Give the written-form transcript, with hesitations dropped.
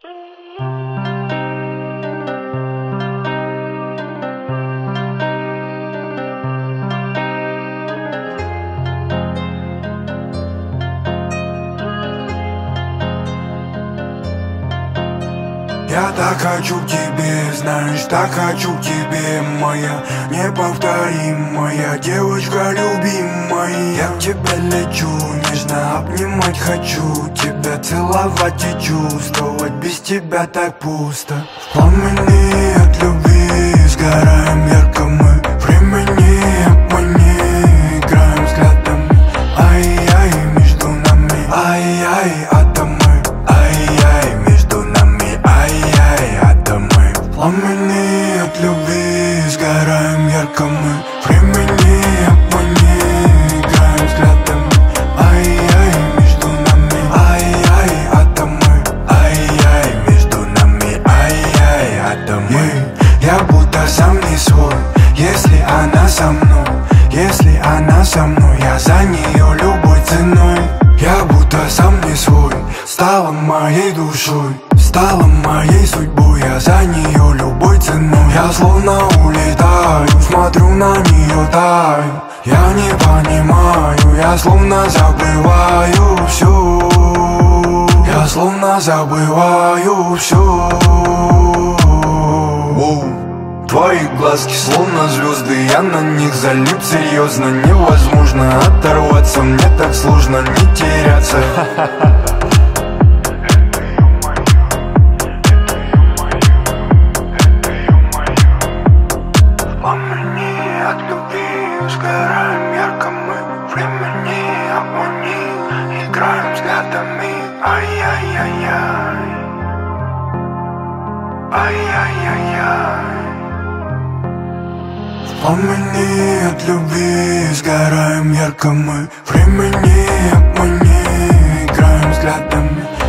Я так хочу к тебе, знаешь, так хочу к тебе, моя неповторимая девочка любимая. Я к тебе лечу, нежно обнимать хочу, тебя целовать и чувствовать, без тебя так пусто. В пламени от любви сгораем ярко мы, времени обмани, играем взглядами. Ай-яй, между нами, ай-яй, это мы. Ай-яй, между нами, ай-яй, это мы. В пламени от любви сгораем ярко мы, времени обмани, играем взглядами. Ай-яй, между нами, ай-яй, это мы. Ай-яй, между нами, ай-яй, это мы. Я будто сам не свой, если она со мной. Если она со мной, я за нее любой ценой. Я будто сам не свой, стала моей душой, стала моей судьбой. Я за нее любой ценой. Я словно улетаю, смотрю на нее, таю. Я не понимаю, я словно забываю все. Я словно забываю все. Твои глазки словно звезды, я на них залип серьезно. Невозможно оторваться, мне так сложно не теряться. В пламени от любви сгораем ярко мы, времени обмани, играем взглядами. Ай-яй-яй-яй, ай-яй-яй-яй. В пламени от любви сгораем ярко мы, времени обмани, играем взглядами.